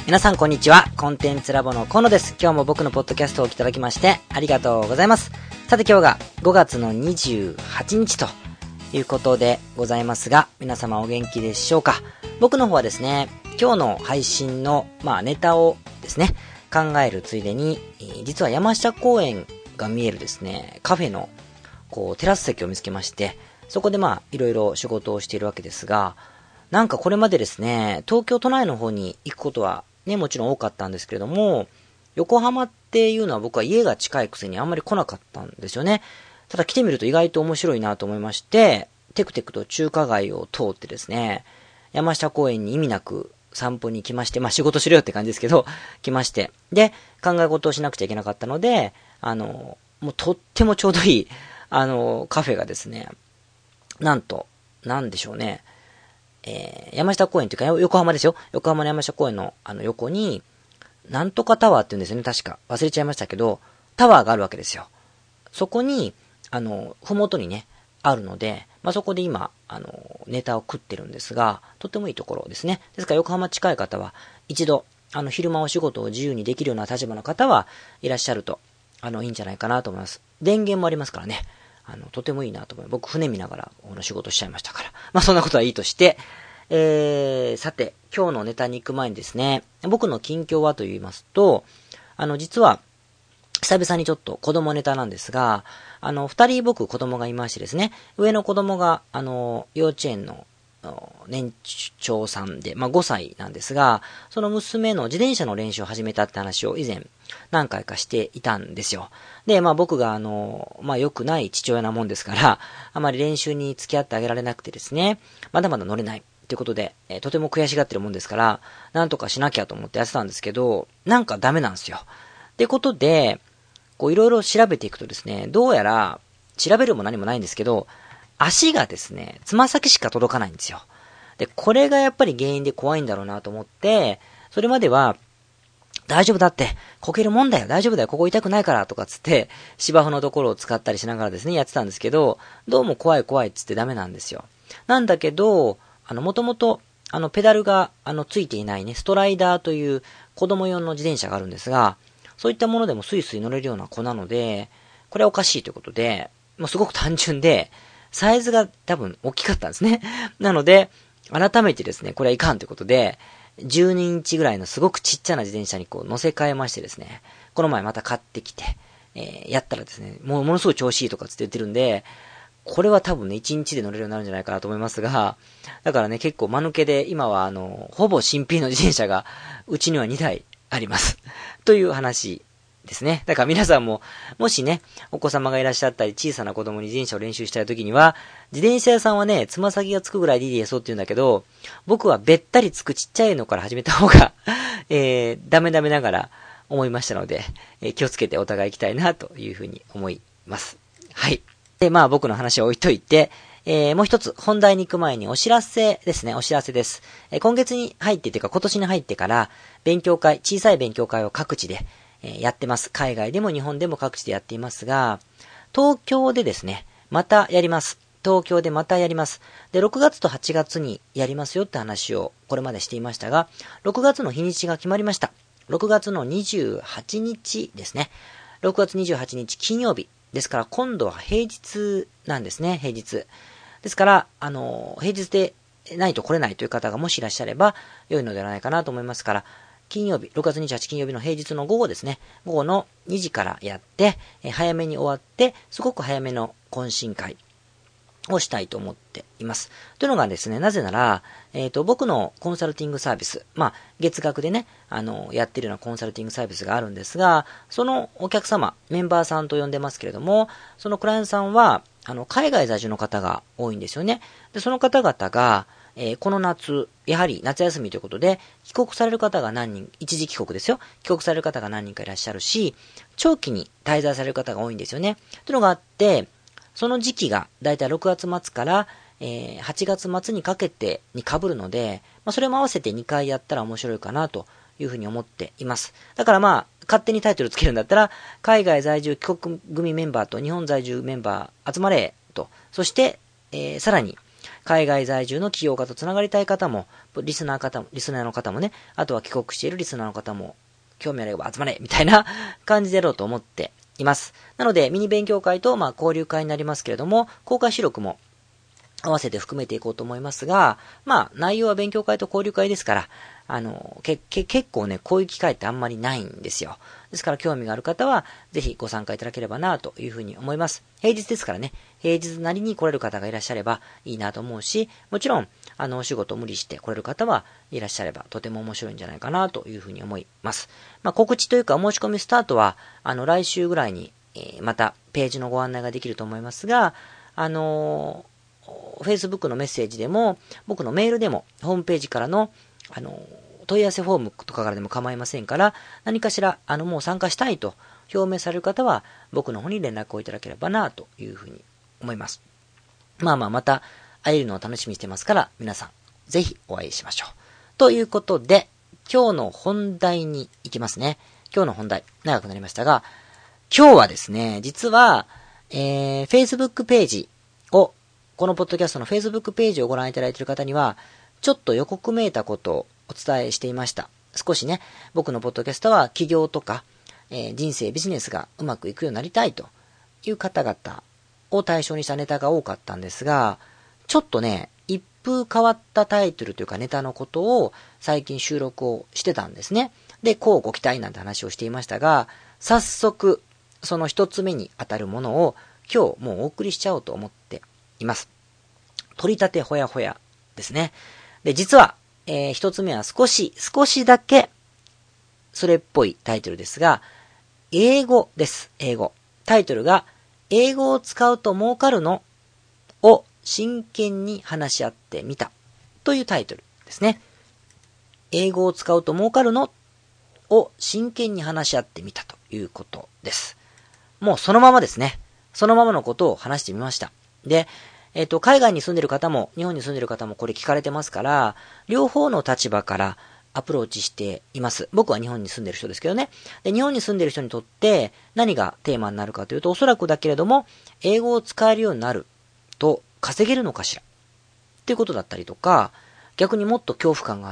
皆さんこんにちは。コンテンツラボの河野です。今日も僕のポッドキャストをお聞きいただきましてありがとうございます。さて今日が5月の28日ということでございますが、皆様お元気でしょうか。僕の方はですね、今日の配信のネタをですね考えるついでに、実は山下公園が見えるですねカフェのテラス席を見つけまして、そこでいろいろ仕事をしているわけですが、なんかこれまでですね、東京都内の方に行くことはね、もちろん多かったんですけれども、横浜っていうのは僕は家が近いくせにあんまり来なかったんですよね。ただ来てみると意外と面白いなと思いまして、テクテクと中華街を通ってですね、山下公園に意味なく散歩に来まして、仕事しろよって感じですけど、来まして、で、考え事をしなくちゃいけなかったので、もうとってもちょうどいい、カフェがですね、なんでしょうね、山下公園というか、横浜ですよ。横浜の山下公園の横に、なんとかタワーって言うんですよね、確か。忘れちゃいましたけど、タワーがあるわけですよ。そこに、ふもとにね、あるので、そこで今、ネタを食ってるんですが、とってもいいところですね。ですから横浜近い方は、一度、昼間お仕事を自由にできるような立場の方はいらっしゃると、いいんじゃないかなと思います。電源もありますからね。とてもいいなと思います。僕、船見ながら、仕事しちゃいましたから。そんなことはいいとして、さて、今日のネタに行く前にですね、僕の近況はと言いますと、実は、久々にちょっと子供ネタなんですが、二人僕子供がいましてですね、上の子供が、幼稚園の年長さんで、5歳なんですが、その娘の自転車の練習を始めたって話を以前何回かしていたんですよ。で、僕が良くない父親なもんですから、あまり練習に付き合ってあげられなくてですね、まだまだ乗れないということで、とても悔しがってるもんですから、なんとかしなきゃと思ってやってたんですけど、なんかダメなんですよ。ってことで、いろいろ調べていくとですね、どうやら、調べるも何もないんですけど、足がですね、つま先しか届かないんですよ。で、これがやっぱり原因で怖いんだろうなと思って、それまでは、大丈夫だって、こけるもんだよ、大丈夫だよ、ここ痛くないから、とかつって、芝生のところを使ったりしながらですね、やってたんですけど、どうも怖い怖いっつってダメなんですよ。なんだけど、もともと、ペダルが、ついていないね、ストライダーという子供用の自転車があるんですが、そういったものでもスイスイ乗れるような子なので、これはおかしいということで、もうすごく単純で、サイズが多分大きかったんですね。なので、改めてですね、これはいかんということで、12インチぐらいのすごくちっちゃな自転車に乗せ替えましてですね、この前また買ってきて、やったらですね、ものすごい調子いいとかつって言ってるんで、これは多分ね、1日で乗れるようになるんじゃないかなと思いますが、だからね、結構間抜けで、今はほぼ新品の自転車が、うちには2台あります。という話ですね。だから皆さんも、もしね、お子様がいらっしゃったり、小さな子供に自転車を練習したい時には、自転車屋さんはね、つま先がつくぐらいでいいですよって言うんだけど、僕はべったりつくちっちゃいのから始めた方が、ダメながら思いましたので、気をつけてお互い行きたいなというふうに思います。はい。で、僕の話を置いといて、もう一つ、本題に行く前にお知らせですね、お知らせです。今月に入ってというか今年に入ってから、小さい勉強会を各地で、やってます。海外でも日本でも各地でやっていますが、東京でですね、またやります。東京でまたやります。で、6月と8月にやりますよって話をこれまでしていましたが、6月の日にちが決まりました。6月の28日ですね。6月28日金曜日。ですから今度は平日なんですね、平日。ですから、平日でないと来れないという方がもしいらっしゃれば良いのではないかなと思いますから、金曜日、6月28金曜日の平日の午後ですね、午後の2時からやって、早めに終わって、すごく早めの懇親会をしたいと思っています。というのがですね、なぜなら、僕のコンサルティングサービス、月額でね、やってるようなコンサルティングサービスがあるんですが、そのお客様、メンバーさんと呼んでますけれども、そのクライアントさんは、海外在住の方が多いんですよね。で、その方々が、この夏、やはり夏休みということで、帰国される方が何人、一時帰国ですよ。帰国される方が何人かいらっしゃるし、長期に滞在される方が多いんですよね。というのがあって、その時期がだいたい6月末から、8月末にかけてに被るので、それも合わせて2回やったら面白いかなというふうに思っています。だから勝手にタイトルつけるんだったら、海外在住帰国組メンバーと日本在住メンバー集まれと、そして、さらに海外在住の起業家とつながりたい方も、リスナーの方もね、あとは帰国しているリスナーの方も、興味あれば集まれみたいな感じでやろうと思っています。なので、ミニ勉強会と、交流会になりますけれども、公開収録も合わせて含めていこうと思いますが、内容は勉強会と交流会ですから、結構ね、こういう機会ってあんまりないんですよ。ですから興味がある方は、ぜひご参加いただければなというふうに思います。平日ですからね、平日なりに来れる方がいらっしゃればいいなと思うし、もちろん、お仕事無理して来れる方はいらっしゃれば、とても面白いんじゃないかなというふうに思います。告知というか、申し込みスタートは、来週ぐらいに、また、ページのご案内ができると思いますが、Facebook のメッセージでも、僕のメールでも、ホームページからの、問い合わせフォームとかからでも構いませんから、何かしら、もう参加したいと表明される方は、僕の方に連絡をいただければな、というふうに思います。また、会えるのを楽しみにしてますから、皆さん、ぜひお会いしましょう。ということで、今日の本題に行きますね。今日の本題、長くなりましたが、今日はですね、実は、Facebook ページを、このポッドキャストの Facebook ページをご覧いただいている方には、ちょっと予告めいたことをお伝えしていました。少しね、僕のポッドキャストは起業とか、人生ビジネスがうまくいくようになりたいという方々を対象にしたネタが多かったんですが、ちょっとね、一風変わったタイトルというかネタのことを最近収録をしてたんですね。で、こうご期待なんて話をしていましたが、早速、その一つ目に当たるものを今日もうお送りしちゃおうと思っています。取り立てほやほやですね。で、実は、一つ目は少しだけ、それっぽいタイトルですが、英語です。英語。タイトルが、英語を使うと儲かるのを真剣に話し合ってみた。というタイトルですね。英語を使うと儲かるのを真剣に話し合ってみたということです。もうそのままですね。そのままのことを話してみました。で、海外に住んでる方も、日本に住んでる方もこれ聞かれてますから、両方の立場からアプローチしています。僕は日本に住んでる人ですけどね。で、日本に住んでる人にとって何がテーマになるかというと、おそらくだけれども、英語を使えるようになると稼げるのかしらっていうことだったりとか、逆にもっと恐怖感があって、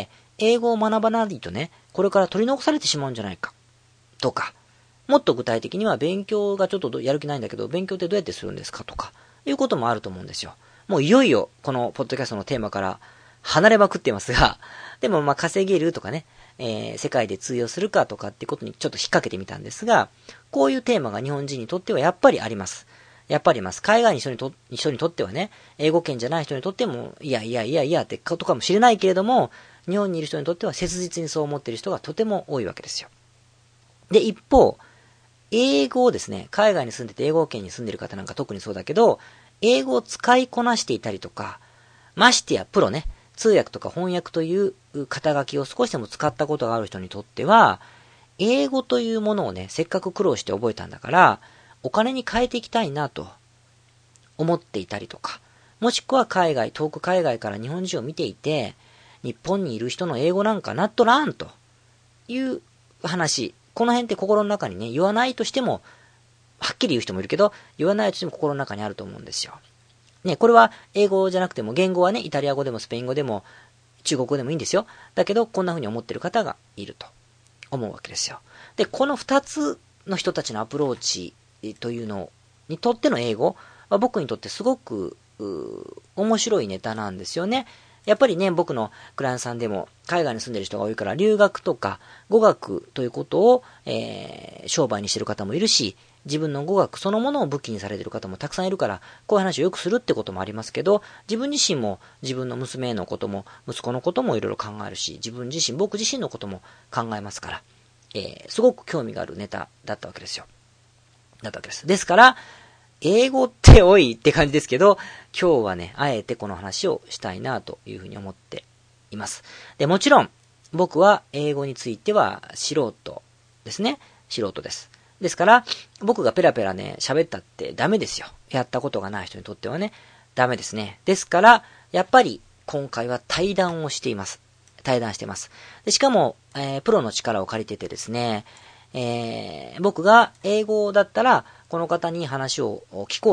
英語を学ばないとね、これから取り残されてしまうんじゃないかとか、もっと具体的には勉強がちょっとやる気ないんだけど、勉強ってどうやってするんですかとか、いうこともあると思うんですよ。もういよいよこのポッドキャストのテーマから離れまくってますが、でも稼げるとかね、世界で通用するかとかっていうことにちょっと引っ掛けてみたんですが、こういうテーマが日本人にとってはやっぱりあります。やっぱりいます。海外の人にとってはね、英語圏じゃない人にとっても、いやってことかもしれないけれども、日本にいる人にとっては切実にそう思っている人がとても多いわけですよ。で、一方、英語をですね、海外に住んでて英語圏に住んでる方なんか特にそうだけど、英語を使いこなしていたりとか、ましてやプロね、通訳とか翻訳という肩書きを少しでも使ったことがある人にとっては、英語というものをね、せっかく苦労して覚えたんだから、お金に変えていきたいなと思っていたりとか、もしくは遠く海外から日本人を見ていて、日本にいる人の英語なんかなっとらんという話、この辺って心の中にね、言わないとしても、はっきり言う人もいるけど、言わないとしても心の中にあると思うんですよ。ね、これは英語じゃなくても、言語はね、イタリア語でもスペイン語でも、中国語でもいいんですよ。だけど、こんな風に思ってる方がいると思うわけですよ。で、この二つの人たちのアプローチというのにとっての英語は僕にとってすごく、面白いネタなんですよね。やっぱりね、僕のクライアントさんでも海外に住んでる人が多いから留学とか語学ということを、商売にしてる方もいるし、自分の語学そのものを武器にされている方もたくさんいるから、こういう話をよくするってこともありますけど、自分自身も自分の娘のことも息子のこともいろいろ考えるし、僕自身のことも考えますから、すごく興味があるネタだったわけですよ。ですから、英語って多いって感じですけど、今日はね、あえてこの話をしたいなというふうに思っています。で、もちろん、僕は英語については素人ですね。素人です。ですから、僕がペラペラね、喋ったってダメですよ。やったことがない人にとってはね、ダメですね。ですから、やっぱり今回は対談してます。で、しかも、プロの力を借りててですね、僕が英語だったら、この方に話を聞こうと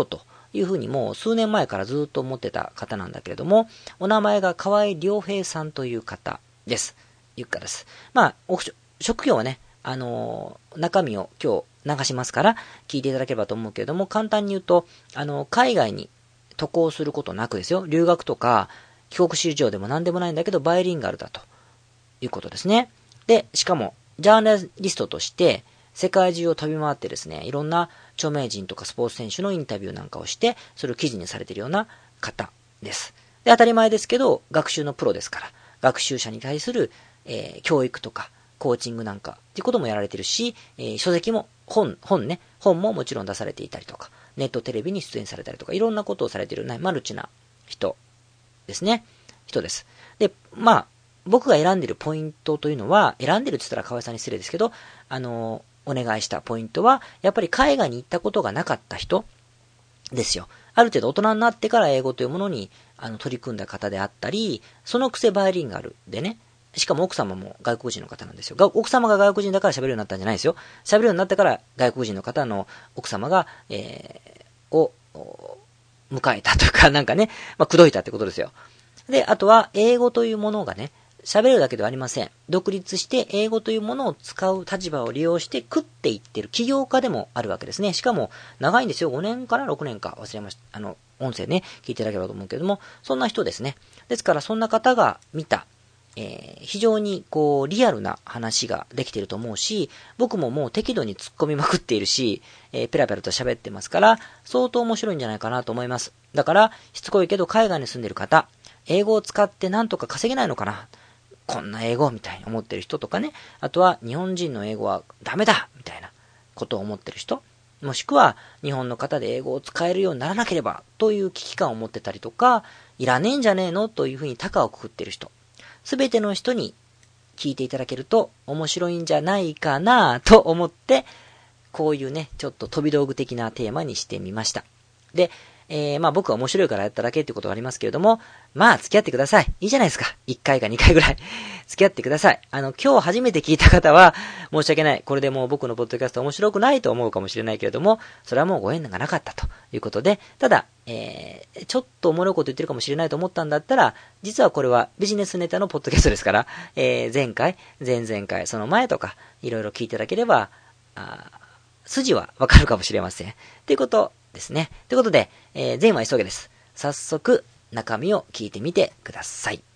いうふうにもう数年前からずっと思ってた方なんだけれども、お名前が河合良平さんという方です。ゆっかです。まあ、職業はね、中身を今日流しますから聞いていただければと思うけれども、簡単に言うと、海外に渡航することなくですよ、留学とか帰国子女でも何でもないんだけど、バイリンガルだということですね。で、しかも、ジャーナリストとして、世界中を飛び回ってですね、いろんな著名人とかスポーツ選手のインタビューなんかをして、それを記事にされているような方です。で、当たり前ですけど、学習のプロですから、学習者に対する、教育とか、コーチングなんかっていうこともやられてるし、書籍も、本ももちろん出されていたりとか、ネットテレビに出演されたりとか、いろんなことをされている、マルチな人ですね。人です。で、まあ、僕が選んでるポイントというのは、選んでるって言ったら河合さんに失礼ですけど、お願いしたポイントは、やっぱり海外に行ったことがなかった人ですよ。ある程度大人になってから英語というものに取り組んだ方であったり、そのくせバイリンガルでね、しかも奥様も外国人の方なんですよ。奥様が外国人だから喋るようになったんじゃないですよ。喋るようになったから外国人の方の奥様が、を迎えたというか、なんかね、まあ、口説いたってことですよ。で、あとは英語というものがね、喋るだけではありません。独立して英語というものを使う立場を利用して食っていってる起業家でもあるわけですね。しかも長いんですよ。5年から6年か忘れました。音声ね、聞いていただければと思うけども、そんな人ですね。ですからそんな方が見た、非常にこうリアルな話ができていると思うし、僕ももう適度に突っ込みまくっているし、ペラペラと喋ってますから、相当面白いんじゃないかなと思います。だから、しつこいけど海外に住んでる方、英語を使ってなんとか稼げないのかな、こんな英語みたいに思ってる人とかね、あとは日本人の英語はダメだみたいなことを思ってる人、もしくは日本の方で英語を使えるようにならなければという危機感を持ってたりとか、いらねえんじゃねえのというふうに高をくくってる人、すべての人に聞いていただけると面白いんじゃないかなと思って、こういうね、ちょっと飛び道具的なテーマにしてみました。で、まあ僕は面白いからやっただけってことがありますけれども、まあ付き合ってください。いいじゃないですか。1回か2回ぐらい付き合ってください。今日初めて聞いた方は申し訳ない。これでもう僕のポッドキャスト面白くないと思うかもしれないけれども、それはもうご縁がなかったということで、ただ、ちょっとおもろいこと言ってるかもしれないと思ったんだったら、実はこれはビジネスネタのポッドキャストですから、前回、前々回、その前とか、いろいろ聞いていただければ、筋はわかるかもしれません。ということですね。ということで、前は急げです。早速、中身を聞いてみてください。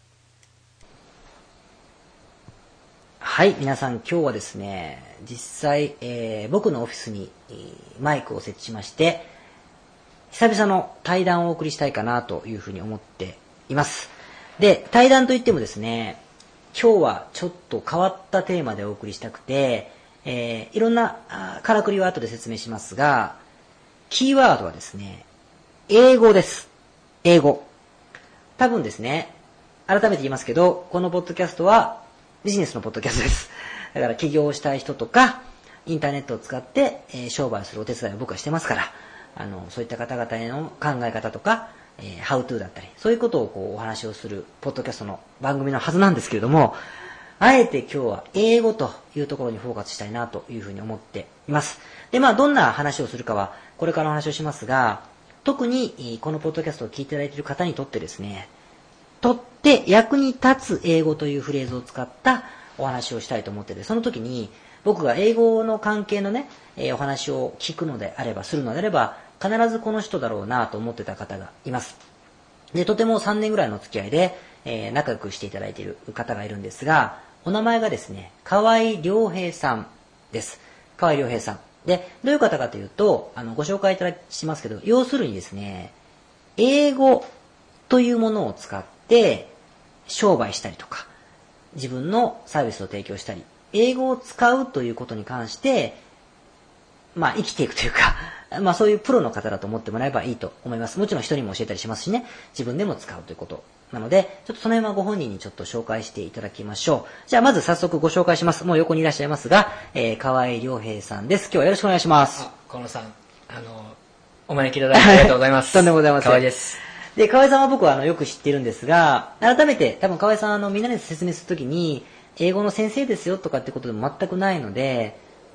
はい、皆さん今日はですね、実際、僕のオフィスに、マイクを設置しまして、久々の対談をお送りしたいかなというふうに思っています。で、対談といってもですね、今日はちょっと変わったテーマでお送りしたくて、いろんなからくりは後で説明しますが、キーワードはですね、英語です。英語。多分ですね、改めて言いますけど、このポッドキャストはビジネスのポッドキャストです。だから起業したい人とか、インターネットを使って、商売するお手伝いを僕はしてますから、そういった方々への考え方とか、How to だったり、そういうことをこうお話をするポッドキャストの番組のはずなんですけれども、あえて今日は英語というところにフォーカスしたいなというふうに思っています。で、まあどんな話をするかはこれからお話をしますが、特にこのポッドキャストを聞いていただいている方にとってですね、とって役に立つ英語というフレーズを使ったお話をしたいと思ってて、その時に僕が英語の関係のね、お話を聞くのであれば、するのであれば、必ずこの人だろうなと思ってた方がいます。で、とても3年ぐらいの付き合いで、仲良くしていただいている方がいるんですが、お名前がですね、河合良平さんです。河合良平さん。で、どういう方かというと、ご紹介いただきますけど、要するにですね、英語というものを使って商売したりとか、自分のサービスを提供したり、英語を使うということに関して、まあ生きていくというか、まあそういうプロの方だと思ってもらえばいいと思います。もちろん人にも教えたりしますしね、自分でも使うということなので、ちょっとその辺はご本人にちょっと紹介していただきましょう。じゃあまず早速ご紹介します。もう横にいらっしゃいますが、河合良平さんです。今日はよろしくお願いします。 河野さん、お招きいただきありがとうございます。 とんでもございません。 河合です。 で、河合さんは僕はよく知ってるんですが、改めて多分河合さんみんなに説明するときに、英語の先生ですよとかってことでも全くないので、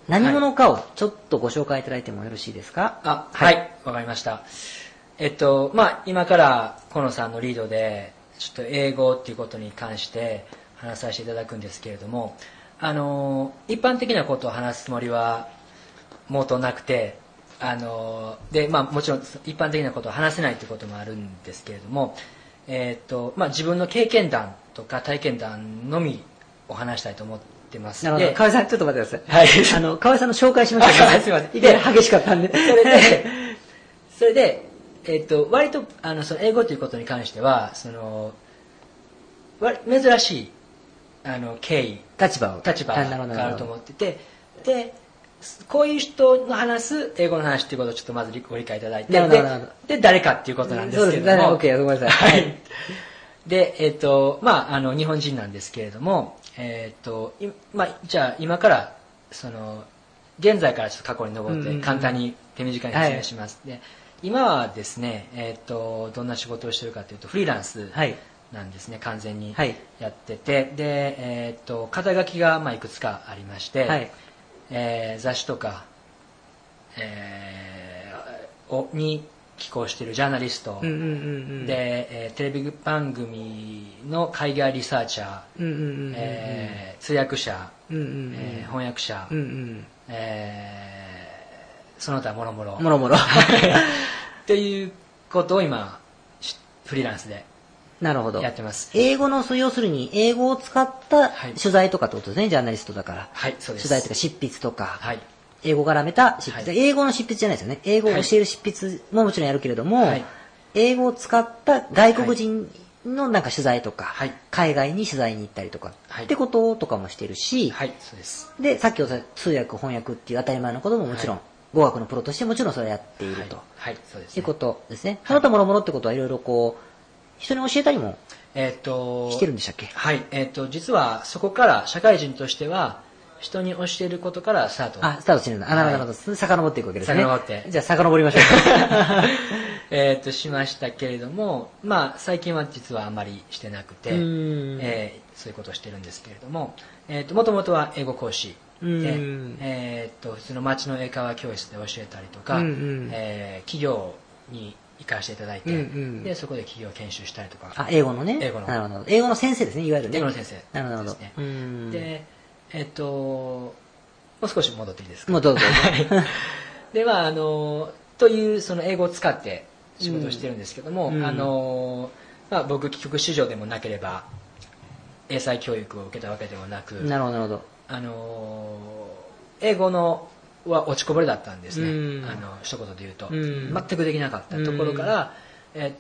何者かをちょっとご紹介いただいてもよろしいですか？ はい、わかりました。今から河野さんのリードで、ちょっと英語っていうことに関して話させていただくんですけれども、一般的なことを話すつもりは毛頭なくて、もちろん一般的なことを話せないということもあるんですけれども、自分の経験談とか体験談のみを話したいと思ってます。 なるほど。河合さん、ちょっと待ってください。はい。河合さんの紹介しましょうか。 すいません。 いきなり激しかったんで。 それで、割と、その英語ということに関しては、珍しい、経緯、 立場があると思ってて、で、こういう人の話す英語の話っていうことをちょっとまずご理解いただいて、で、誰かっていうことなんですけれども。 そうです。OK、ごめんなさい。はい。 で、日本人なんですけれども、じゃあ今から、現在からちょっと過去に登って簡単に手短に説明します。で、今はですね、どんな仕事をしてるかというと、フリーランスなんですね、完全にやってて、で、肩書きがいくつかありまして、雑誌とか、に寄稿しているジャーナリストで、テレビ番組の海外リサーチャー、通訳者、翻訳者、その他もろもろっていうことを今フリーランスでやってます。 英語の要するに英語を使った取材とかってことですね、ジャーナリストだから。 はい、そうです。 取材とか執筆とか、英語絡めた執筆、英語の執筆じゃないですよね。英語を教える執筆ももちろんやるけれども、英語を使った外国人のなんか取材とか、海外に取材に行ったりとか、ってこととかもしてるし、 そうです。 で、さっきおっしゃった通訳翻訳っていう当たり前のことももちろん、語学のプロとしてもちろんそれをやっていると。 そうです。 いうことですね。その他もろもろってことはいろいろこう、人に教えたりもしてるんでしたっけ？ はい。実はそこから社会人としては、人に教えることからスタート。 スタートしてるんだ。なるほど。遡っていくわけですね。 遡って。 じゃあ遡りましょう。しましたけれども、最近は実はあまりしてなくて、そういうことをしてるんですけれども、もともとは英語講師で、普通の町の英会話教室で教えたりとか、企業に行かせていただいて、で、そこで企業研修したりとか。 英語のね。 英語の。 なるほど。英語の先生ですね、いわゆるね。 英語の先生。 なるほど。 で、もう少し戻っていいですか？ もうどうぞ。 で、というその英語を使って仕事をしてるんですけども、僕帰国子女でもなければ、英才教育を受けたわけでもなく、 なるほど。 英語のは落ちこぼれだったんですね。一言で言うと。全くできなかったところから、大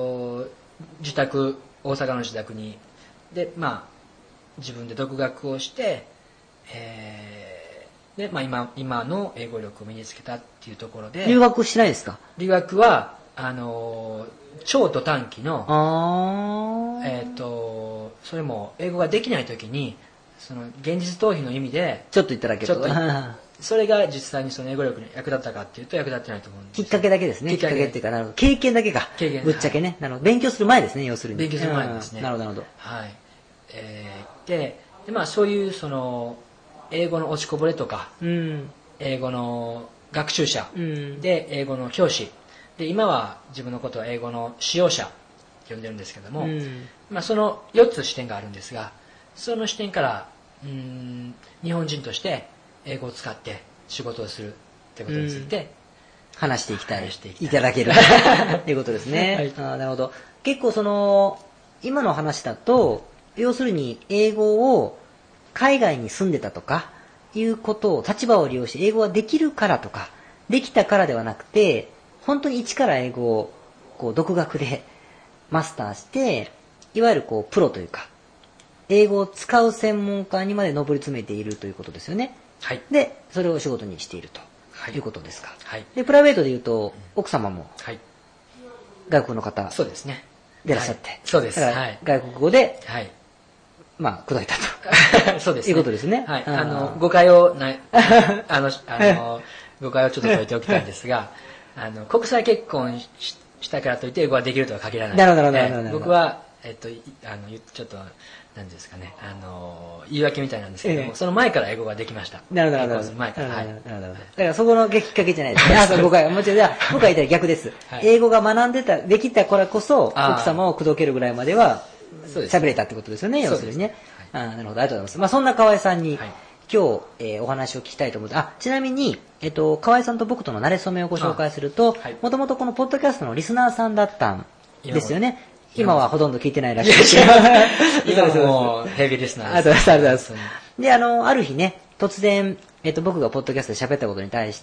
阪の自宅に、で、自分で独学をして、で、今の英語力を身につけたっていうところで。 留学してないですか？ 留学は、超と短期の、それも英語ができないときに、その現実逃避の意味で、 ちょっと言っただけと。 それが実際にその英語力に役立ったかっていうと役立ってないと思うんです。 きっかけだけですね。きっかけっていうか、なるほど。経験だけか。ぶっちゃけね。なるほど。勉強する前ですね、要するに。 勉強する前ですね。 なるほど。 はい。で、そういうその、英語の落ちこぼれとか、英語の学習者、で、英語の教師、で、今は自分のことは英語の使用者と呼んでるんですけども、その4つ視点があるんですが、その視点から、日本人として英語を使って仕事をするってことについて、 話していきたい。いただける。っていうことですね。なるほど。結構その、今の話だと、要するに英語を海外に住んでたとかいうことを立場を利用して英語ができるからとかできたからではなくて本当に一から英語をこう独学でマスターしていわゆるこうプロというか英語を使う専門家にまで上り詰めているということですよね。 はい。 でそれを仕事にしているということですか。 はい。 でプライベートで言うと奥様も外国の方そうですね。 でいらっしゃって、 そうです。 だから外国語で口説いたと。 そうですね。いうことですね。 はい。誤解を誤解をちょっと解いておきたいんですが、国際結婚したからといって英語ができるとは限らない。 なるほど。 僕は、ちょっと、 なんですかね、言い訳みたいなんですけども、その前から英語ができました。 なるほど、なるほど。 前から。はい。 だからそこのきっかけじゃないですね。あ、そう、誤解。もちろん、じゃあ、僕が言ったら逆です。英語が学んでた、できたからこそ、奥様を口説けるぐらいまでは、喋れたってことですよね、要するにね。なるほど、ありがとうございます。まあ、そんな河合さんに、今日、お話を聞きたいと思って、ちなみに、河合さんと僕との馴れ初めをご紹介すると、もともとこのポッドキャストのリスナーさんだったんですよね。今はほとんど聞いてないらしいですけど。今もヘビーリスナーです。 ありがとうございます。で、ある日ね、突然、僕がポッドキャストで喋ったことに対して、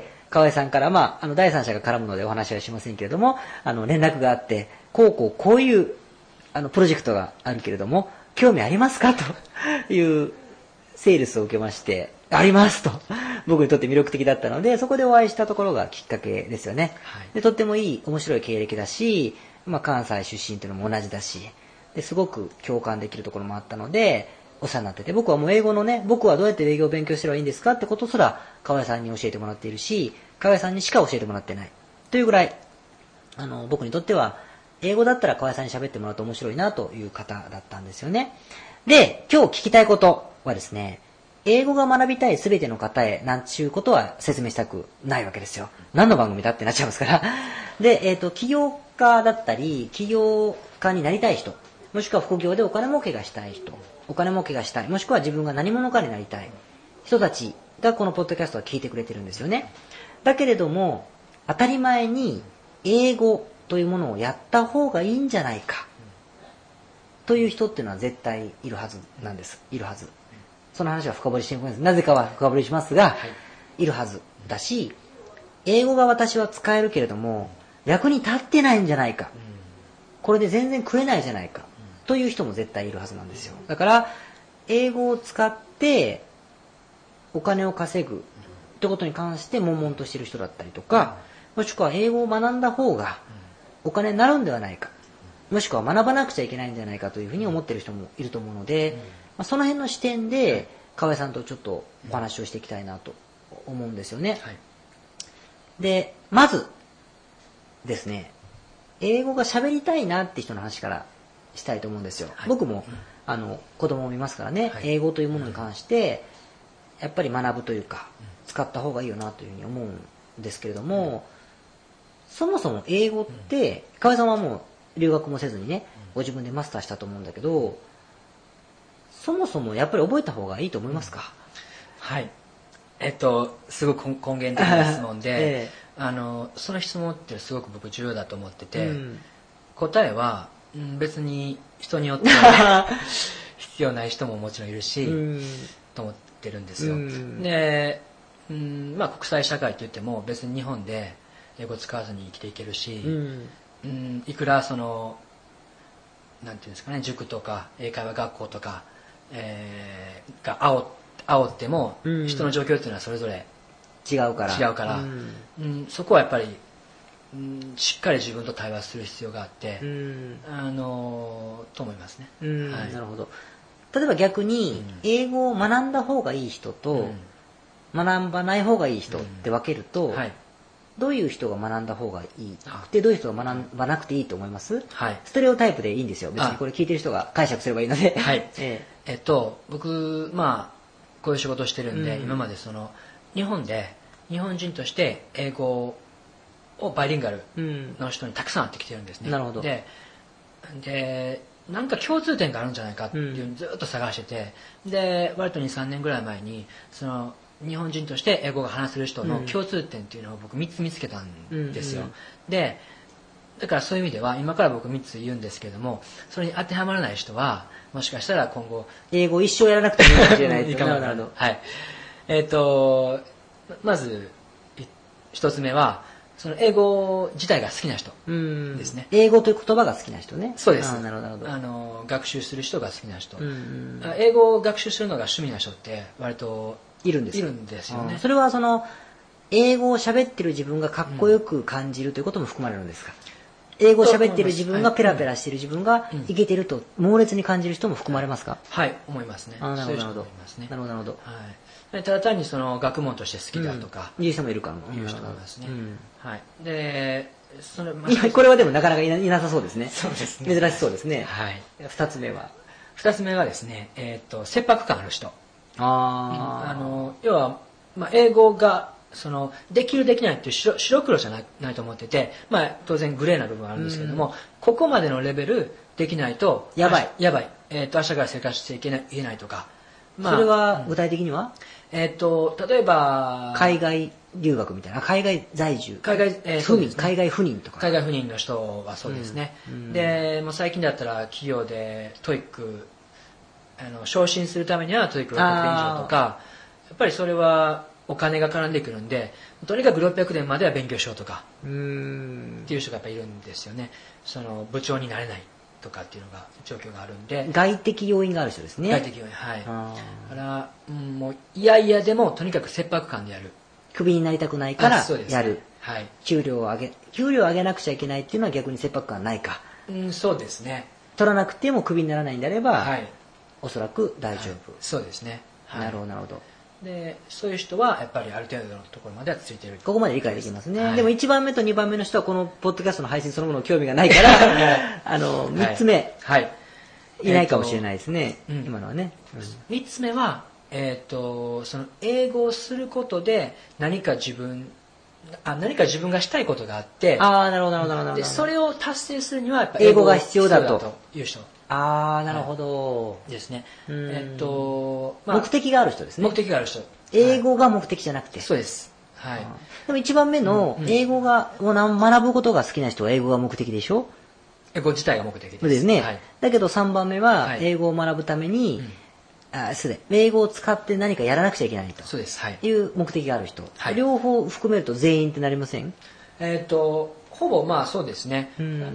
河合さんから、まあ、第三者が絡むのでお話はしませんけれども、連絡があって、こういう、プロジェクトがあるけれども、興味ありますかというセールスを受けまして、ありますと。僕にとって魅力的だったので、そこでお会いしたところがきっかけですよね。で、とってもいい、面白い経歴だし、まあ、関西出身っていうのも同じだし、ですごく共感できるところもあったので、お世話になってて、僕はもう英語のね、僕はどうやって英語を勉強すればいいんですかってことすら、河合さんに教えてもらっているし、河合さんにしか教えてもらってない。というぐらい、僕にとっては、英語だったら河合さんに喋ってもらうと面白いなという方だったんですよね。で、今日聞きたいことはですね、英語が学びたいすべての方へなんちゅうことは説明したくないわけですよ。何の番組だってなっちゃいますから。で、起業家だったり、起業家になりたい人、もしくは副業でお金儲けがしたい人、お金儲けがしたい、もしくは自分が何者かになりたい人たちがこのポッドキャストは聞いてくれてるんですよね。だけれども、当たり前に英語というものをやった方がいいんじゃないかという人っていうのは絶対いるはずなんです。いるはず。その話は深掘りしていくんです。なぜかは深掘りしますが、いるはずだし、英語が私は使えるけれども、役に立ってないんじゃないか。これで全然食えないじゃないか。という人も絶対いるはずなんですよ。だから、英語を使ってお金を稼ぐってことに関して悶々としている人だったりとか、もしくは英語を学んだ方がお金になるんではないか。もしくは学ばなくちゃいけないんじゃないかというふうに思っている人もいると思うので、その辺の視点で河合さんとちょっとお話をしていきたいなと思うんですよね。で、まずですね、英語が喋りたいなって人の話からしたいと思うんですよ。僕も子供を見ますからね、英語というものに関してやっぱり学ぶというか使った方がいいよなというふうに思うんですけれども、そもそも英語って河合さんはもう留学もせずにね、ご自分でマスターしたと思うんだけど、そもそもやっぱり覚えた方がいいと思いますか？ はい。すごく根源的な質問で、その質問ってすごく僕重要だと思ってて、答えは、別に人によって必要ない人ももちろんいるし、と思ってるんですよ。で、まあ国際社会といっても別に日本で英語使わずに生きていけるし、いくらその、なんていうんですかね、塾とか英会話学校とか、が煽っても、人の状況っていうのはそれぞれ違うから、 そこはやっぱり、しっかり自分と対話する必要があって、と思いますね。 なるほど。例えば逆に、英語を学んだ方がいい人と、学ばない方がいい人って分けると、どういう人が学んだ方がいいで、どういう人が学ばなくていいと思います？ステレオタイプでいいんですよ。別にこれ聞いてる人が解釈すればいいので。 僕、まあ、こういう仕事をしてるんで、今までその、日本で、日本人として英語をバイリンガルの人にたくさん会ってきてるんですね。 なるほど。 で、なんか共通点があるんじゃないかっていうのをずっと探してて、で、割と2、3年ぐらい前に、その、日本人として英語が話せる人の共通点っていうのを僕3つ見つけたんですよ。で、だからそういう意味では、今から僕3つ言うんですけれども、それに当てはまらない人は、もしかしたら今後、 英語一生やらなくてもいいかもしれないですなるほど。はい。まず、1つ目は、その英語自体が好きな人ですね。 英語という言葉が好きな人ね。 そうです。 なるほど。 学習する人が好きな人。英語を学習するのが趣味な人って割といるんですよね。 それはその、英語を喋ってる自分がかっこよく感じるということも含まれるんですか？英語を喋ってる自分がペラペラしてる自分がいけてると猛烈に感じる人も含まれますか？ はい、思いますね。 なるほど。 なるほど。 ただ単にその学問として好きだとか、 いう人もいるかも。 いう人もいますね。はい。で、 これはでもなかなかいなさそうですね。 そうですね。 珍しそうですね。 はい。 2つ目は。 2つ目はですね、切迫感ある人。要は、英語ができるできないっていう白黒じゃないと思ってて、当然グレーな部分はあるんですけども、ここまでのレベルできないとやばい、 明日から生活していけないとか、 それは具体的には、 例えば海外留学みたいな、海外在住、海外不妊とか、 海外不妊の人はそうですね。でもう最近だったら企業でトイック昇進するためにはトイック600点以上とか、やっぱりそれはお金が絡んでくるんで、とにかく600点までは勉強しようとかっていう人がやっぱりいるんですよね。部長になれないとかっていうのが状況があるんで、 外的要因がある人ですね。 外的要因、はい。だから、もういやいやでもとにかく切迫感でやる。 クビになりたくないからやる。 はい。 給料を上げなくちゃいけないっていうのは逆に切迫感ないか。 そうですね。 取らなくてもクビにならないんであれば、 はい、 おそらく大丈夫。 そうですね。 なるほどなるほど。 でそういう人はやっぱりある程度のところまではついている。 ここまで理解できますね。でも1番目と2番目の人はこのポッドキャストの配信そのもの興味がないから3つ目、いないかもしれないですね、今のはね。 3つ目は、その英語をすることで何か自分がしたいことがあって、 なるほどなるほど。 でそれを達成するにはやっぱ英語が必要だという人。 なるほど。 ですね。 目的がある人ですね。 目的がある人。 英語が目的じゃなくて。 そうです。はい。 でも1番目の英語が学ぶことが好きな人は英語が目的でしょ。 英語自体が目的です。 そうですね。だけど3番目は英語を学ぶために英語を使って何かやらなくちゃいけないと。 そうです。はい。 いう目的がある人。両方含めると全員ってなりません？ ほぼそうですね。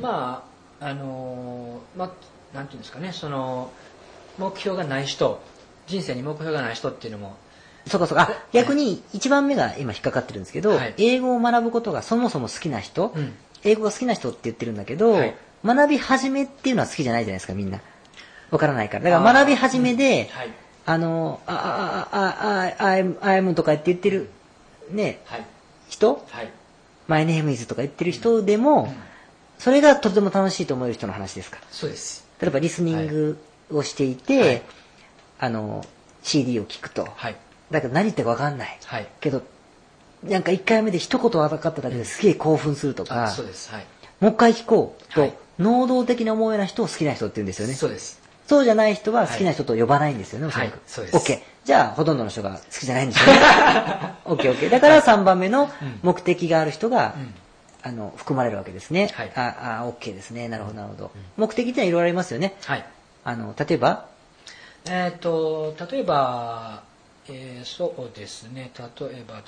なんていうんですかね、目標がない人、人生に目標がない人っていうのも、 そうか逆に1番目が今引っかかってるんですけど、英語を学ぶことがそもそも好きな人、英語が好きな人って言ってるんだけど、学び始めっていうのは好きじゃないじゃないですか、みんな。わからないから。だから学び始めで、I'm とかって言ってるね、人、My name is とか言ってる人でも、それがとても楽しいと思える人の話ですか？ そうです。 例えばリスニングをしていて、CD を聞くと、だけど何言ってるか分かんない、けどなんか1回目で一言分かっただけですげえ興奮するとか、 そうです。 もう一回聞こうと、能動的な思うような人を好きな人って言うんですよね。 そうです。 そうじゃない人は好きな人と呼ばないんですよね、おそらく。 そうです。 OK。じゃあほとんどの人が好きじゃないんですよね。OK。だから3番目の目的がある人が、含まれるわけですね。OK ですね。なるほど、なるほど。目的ってのはいろいろありますよね。例えばそうですね。例えば、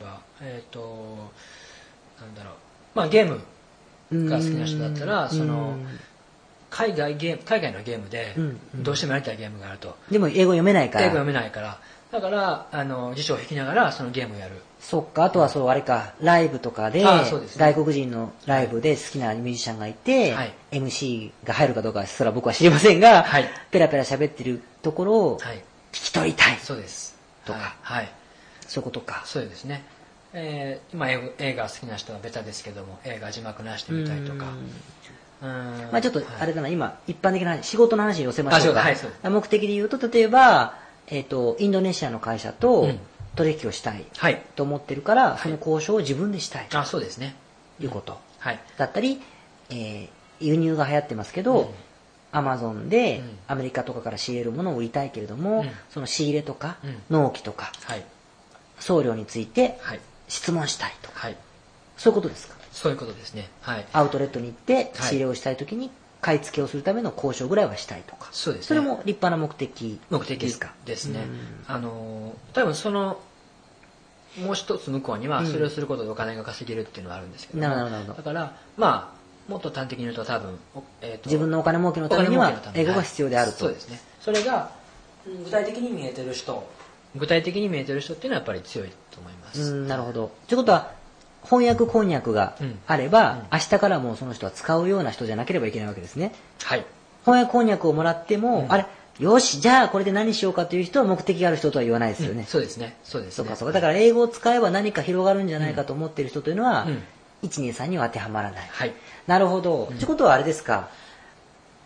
なんだろう。ゲームが好きな人だったら、海外のゲームで、どうしてもやりたいゲームがあると。 でも英語読めないから。 英語読めないから。だから、辞書を引きながら、そのゲームをやる。 そっか、あとはあれか、ライブとかで、外国人のライブで好きなミュージシャンがいて、MC が入るかどうかそれは僕は知りませんが、ペラペラ喋ってるところを聞き取りたい。 そうです。 とか。そういうことか。 そうですね。映画好きな人はベタですけども、映画字幕なしで見たりとか。 ちょっとあれだな、今一般的な仕事の話に寄せましょうか。目的で言うと、例えば、インドネシアの会社と取引をしたいと思ってるから、その交渉を自分でしたい。 そうですね。 いうこと。だったり、輸入が流行ってますけど、アマゾンでアメリカとかから仕入れるものを売りたいけれども、その仕入れとか納期とか送料について質問したいとか、そういうことですか？ そういうことですね。 アウトレットに行って仕入れをしたいときに買い付けをするための交渉ぐらいはしたいとか。 そうですね。 それも立派な目的ですか？ ですね。多分もう一つ向こうにはそれをすることでお金が稼げるっていうのはあるんですけど、だからもっと端的に言うと多分、 自分のお金儲けのためには英語が必要であると。 そうですね。それが具体的に見えてる人っていうのはやっぱり強いと思います。 なるほど。ということは翻訳こんにゃくがあれば、明日からもうその人は使うような人じゃなければいけないわけですね。翻訳こんにゃくをもらっても、よし、じゃあこれで何しようかという人は目的がある人とは言わないですよね。 そうですね。そうか。 だから英語を使えば何か広がるんじゃないかと思っている人というのは、1、2、3には当てはまらない。なるほど。ということはあれですか、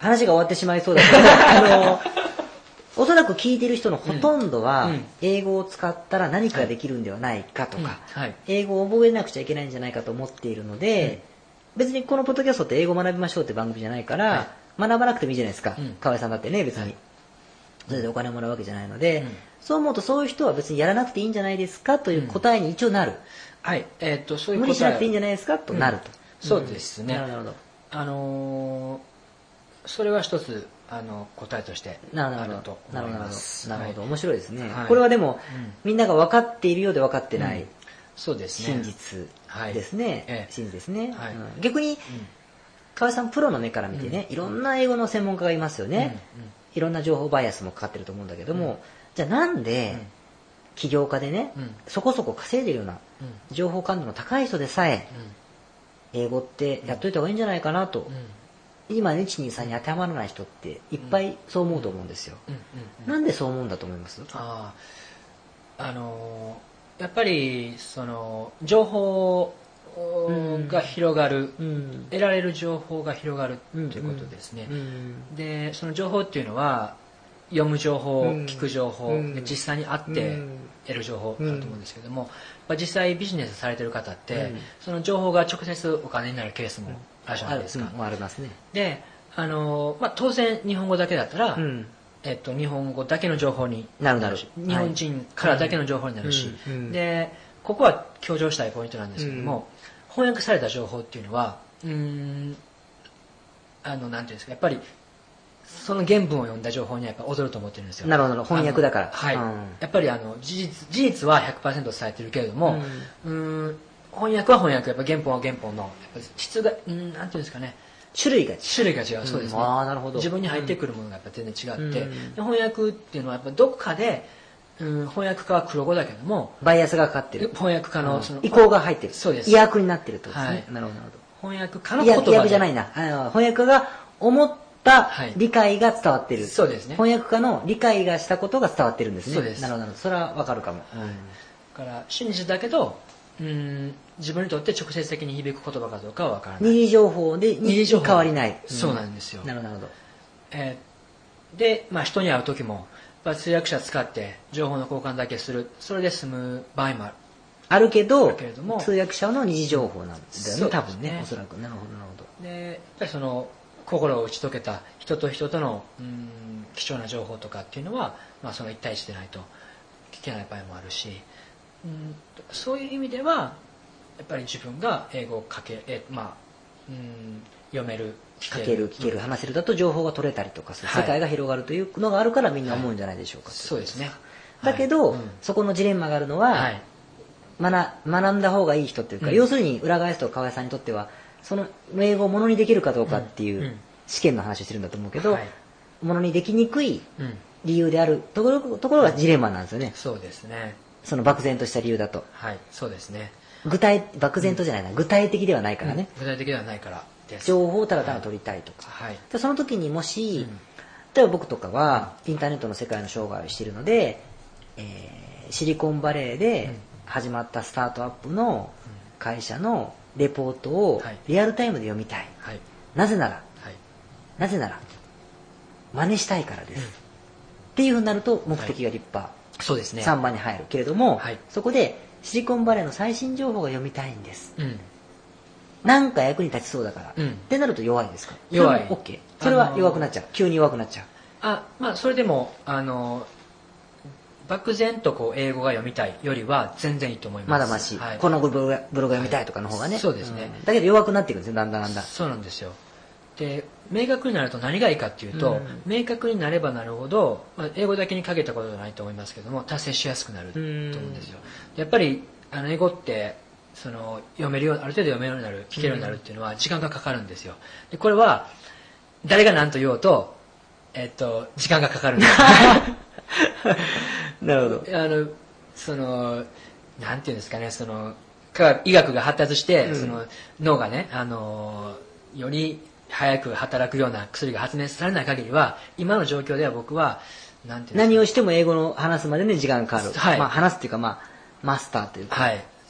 話が終わってしまいそうだけど、おそらく聞いてる人のほとんどは、英語を使ったら何かできるんではないかとか、英語を覚えなくちゃいけないんじゃないかと思っているので、別にこのポッドキャストって英語学びましょうって番組じゃないから、学ばなくてもいいじゃないですか。河合さんだってね、別に。それでお金もらうわけじゃないので、そう思うとそういう人は別にやらなくていいんじゃないですかという答えに一応なる。 はい。そういう無理しなくていいんじゃないですかとなると。 そうですね。 なるほど。 それは一つ、答えとしてあると思います。 なるほど。面白いですね。これはでも、みんなが分かっているようで分かってない。 そうですね。 真実ですね。真実ですね。逆に、河合さんプロの目から見てね、いろんな英語の専門家がいますよね。いろんな情報バイアスもかかってると思うんだけども、じゃあなんで、起業家でね、そこそこ稼いでるような、情報感度の高い人でさえ、英語ってやっといた方がいいんじゃないかなと。今、123に当てはまらない人っていっぱいそう思うと思うんですよ。なんでそう思うんだと思います？ やっぱり、情報が広がる、得られる情報が広がるということですね。で、その情報っていうのは、読む情報、聞く情報、で実際に会って得る情報だと思うんですけども、実際ビジネスされてる方って、その情報が直接お金になるケースもあるじゃないですか。 ありますね。 で、当然日本語だけだったら、日本語だけの情報になるし、日本人からだけの情報になるし、で、ここは強調したいポイントなんですけども、翻訳された情報っていうのは、なんていうんですか、やっぱり、その原文を読んだ情報にはやっぱ踊ると思ってるんですよ。 なるほど、翻訳だから。 はい。やっぱり事実は 100% 伝えてるけれども、翻訳は翻訳、やっぱ原本は原本の、質が、なんていうんですかね、 種類が違う。 そうですね。 なるほど。 自分に入ってくるものがやっぱ全然違って、翻訳っていうのはやっぱどこかで、翻訳家は黒語だけども、 バイアスがかかってる。 翻訳家の意向が入ってる。 そうです。 意訳になってるってことですね。なるほど、なるほど。 翻訳家の言葉で。 意訳じゃないな。翻訳が思った理解が伝わってる。 そうですね。 翻訳家の理解がしたことが伝わってるんですね。 そうです。 なるほど、それはわかるかも。 だから真実だけど、自分にとって直接的に響く言葉かどうかは分からない。 二次情報で変わりない。 そうなんですよ。 なるほど。 で、人に会う時も、通訳者使って情報の交換だけする、それで済む場合もある。 あるけど、通訳者の二次情報なんだよね、多分ね、おそらく。なるほど、なるほど。で、やっぱり心を打ち解けた人と人との貴重な情報とかっていうのは、その1対1でないと聞けない場合もあるし、そういう意味ではやっぱり自分が英語を読める、 聞ける、話せるだと情報が取れたりとかする、世界が広がるというのがあるからみんな思うんじゃないでしょうか。 そうですね。 だけど、そこのジレンマがあるのは、学んだ方がいい人っていうか、要するに裏返すと河合さんにとってはその英語をものにできるかどうかっていう試験の話をしてるんだと思うけど、ものにできにくい理由であるところがジレンマなんですよね。 そうですね。 その漠然とした理由だと。 はい、そうですね。 漠然とじゃないな、具体的ではないからね。 具体的ではないからです。 情報をただただ取りたいとか。その時にもし、例えば僕とかはインターネットの世界の生涯をしているので、シリコンバレーで始まったスタートアップの会社のレポートをリアルタイムで読みたい。なぜなら、真似したいからです。っていうふうになると目的が立派。 そうですね。 3番に入るけれども、そこでシリコンバレーの最新情報が読みたいんです。なんか役に立ちそうだから。ってなると弱いですか？ 弱い。 OK。それは弱くなっちゃう。急に弱くなっちゃう。それでも、漠然と英語が読みたいよりは全然いいと思います。 まだまし。このブログが読みたいとかの方がね。 そうですね。 だけど弱くなっていくんですよ、だんだん。 そうなんですよ。で、明確になると何がいいかっていうと、明確になればなるほど、英語だけにかけたことじゃないと思いますけども、達成しやすくなると思うんですよ。やっぱり、英語って、読めるよう、ある程度読めるようになる、聞けるようになるっていうのは時間がかかるんですよ。で、これは、誰が何と言おうと、時間がかかるんです。 なるほど。 なんていうんですかね、医学が発達して、脳がね、より早く働くような薬が発明されない限りは、今の状況では僕は、 何をしても英語の話すまでに時間がかかる。話すっていうか、マスターというか。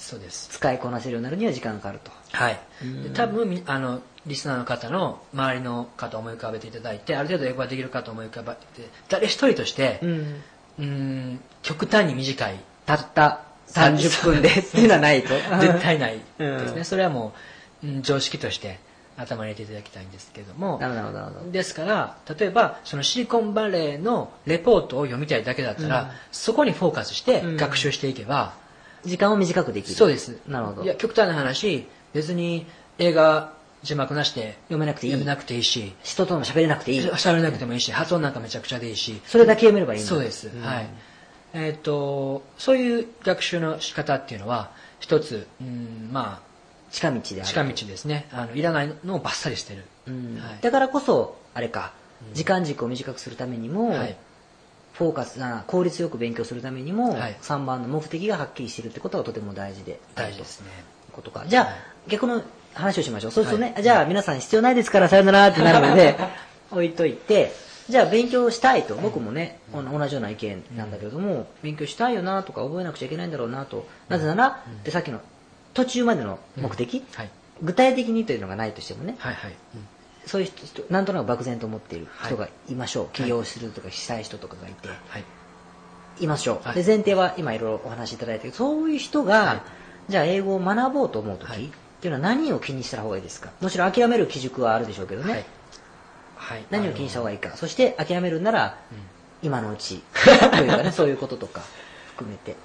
そうです。 使いこなせるようになるには時間がかかると。 はい。で多分リスナーの方の周りの方を思い浮かべていただいて、ある程度英語ができる方を思い浮かべて、誰一人として、極端に短い。 たった30分でっていうのはないと。 絶対ないですね。それはもう、常識として頭に入れていただきたいんですけども。 なるほど。 ですから、例えば、そのシリコンバレーのレポートを読みたいだけだったら、そこにフォーカスして学習していけば、 時間を短くできる。 そうです。 なるほど。 いや、極端な話、別に映画字幕なしで読めなくていいし、 人とも喋れなくていい。 喋れなくてもいいし、発音なんかめちゃくちゃでいいし。 それだけ読めればいいんだ。 そうです。はい。そういう学習の仕方っていうのは、一つ、 近道である。 近道ですね。いらないのをバッサリしてる。 だからこそ、あれか、時間軸を短くするためにも、フォーカス効率よく勉強するためにも、3番の目的がはっきりしているってことがとても大事で。 大事ですね。 ことか。じゃあ、逆の話をしましょう。そうするとね、じゃあ皆さん必要ないですからさよならってなるので、置いといて、じゃあ勉強したいと、僕もね、同じような意見なんだけれども、勉強したいよなとか覚えなくちゃいけないんだろうなと。なぜなら、でさっきの途中までの目的、具体的にというのがないとしてもね、そういう人、なんとなく漠然と思っている人がいましょう。起業するとかしたい人とかがいて、いましょう。で、前提は今いろいろお話しいただいてる、そういう人が、じゃあ英語を学ぼうと思うときっていうのは何を気にした方がいいですか？もちろん諦める基軸はあるでしょうけどね。何を気にした方がいいか。そして諦めるなら、今のうちというかね、そういうこととか含めて。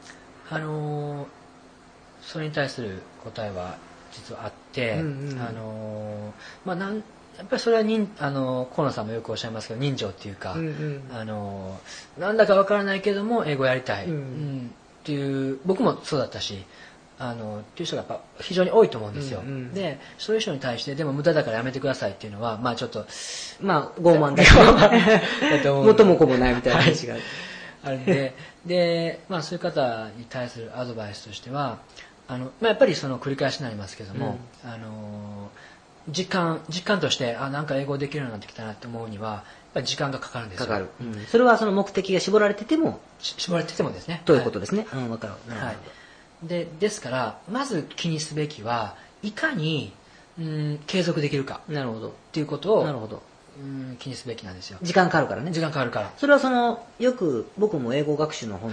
それに対する答えは実はあって、やっぱりそれは河野さんもよくおっしゃいますけど、人情っていうか、なんだかわからないけども英語やりたい、っていう、僕もそうだったし、っていう人がやっぱ非常に多いと思うんですよ。で、そういう人に対して、でも無駄だからやめてくださいっていうのは、ちょっと、 傲慢だけど、元も子もないみたいな話があるんで、で、そういう方に対するアドバイスとしては、やっぱりその繰り返しになりますけども、実感として、なんか英語できるようになってきたなって思うには、やっぱり時間がかかるんですよ。 かかる。それはその目的が絞られててもですね。 ということですね。わかる。 ですから、まず気にすべきは、いかに、継続できるか。 なるほど。 っていうことを、 なるほど。 気にすべきなんですよ。 時間かかるからね。 時間かかるから。 それはよく僕も英語学習の本って、